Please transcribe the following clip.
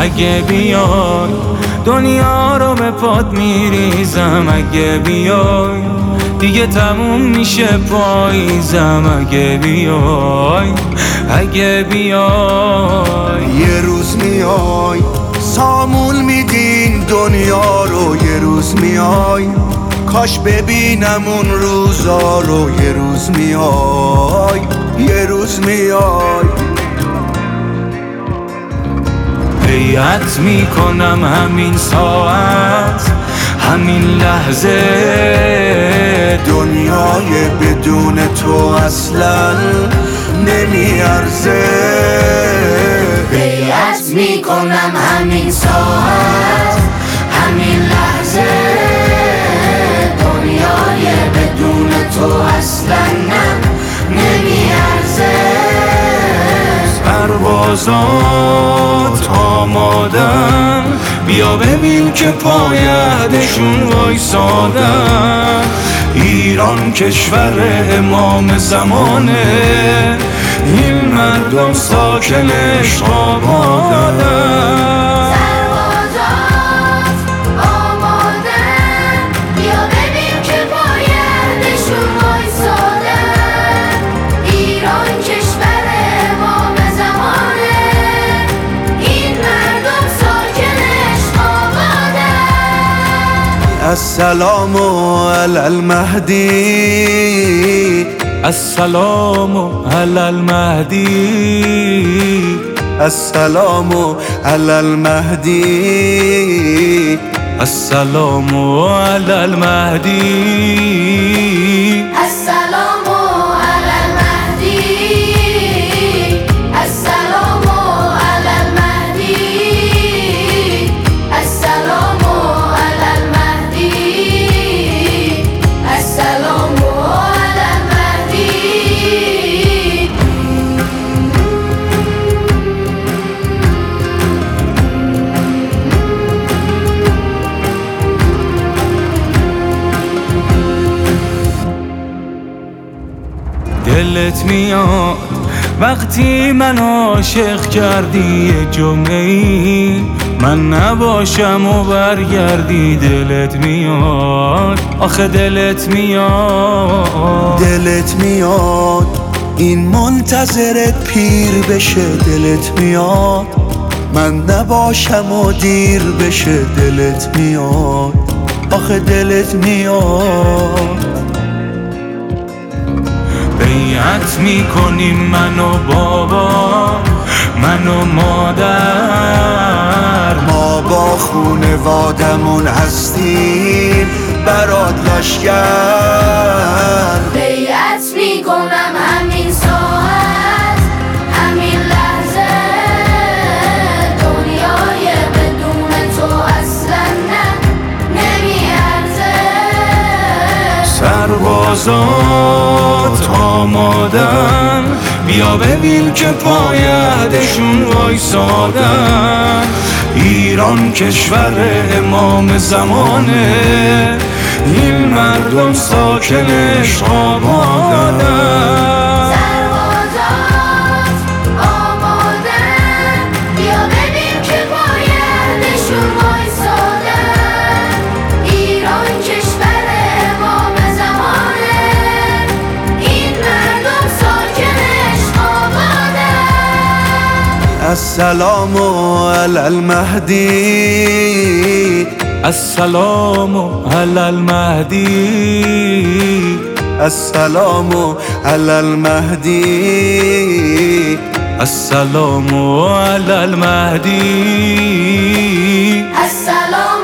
اگه بیای دنیا رو به پات میریزم. اگه بیای دیگه تموم میشه پاییزم. اگه بیای اگه بیای یه روز میای سامون میدین دنیا رو. یه روز میای کاش ببینم اون روزا رو. یه روز میای یه روز میای بیعت میکنم همین ساعت همین لحظه دنیای بدون تو اصلا نمیارزه. بیعت میکنم همین ساعت همین لحظه دنیای بدون تو اصلا نمیارزه. پروازات آمادن بیا ببین که پایدشون وایسادن. ایران کشور امام زمانه این مردم ساکنش آبادن. سربازات آمادن بیا ببین که پایدشون وایسادن. ایران کشور امام زمانه این مردم ساکنش آبادن. السلام علی المهدی السلام علی المهدی السلام علی المهدی السلام علی المهدی السلام علی المهدی السلام علی المهدی السلام علی المهدی السلام علی المهدی. دلت میاد وقتی من عاشق کردی یه جمعه‌ای من نباشم و برگردی. دلت میاد آخه دلت میاد دلت میاد این منتظرت پیر بشه. دلت میاد من نباشم و دیر بشه. دلت میاد آخه دلت میاد. بیعت میکنیم من و بابا من و مادر ما با خونوادمون هستیم برات لشگر. بیعت میکنم همین ساعت همین لحظه دنیای بدون تو اصلا نمیارزه. سربازات آمادن بیا ببین که پایدشون وایسادن. ایران کشور امام زمانه این مردم ساکنش آبادن. سربازات آمادن بیا ببین که پایدشون وایسادن. ایران کشور امام زمانه این مردم ساکنش آبادن. السلام علی المهدی السلام علی المهدی السلام علی المهدی السلام علی المهدی السلام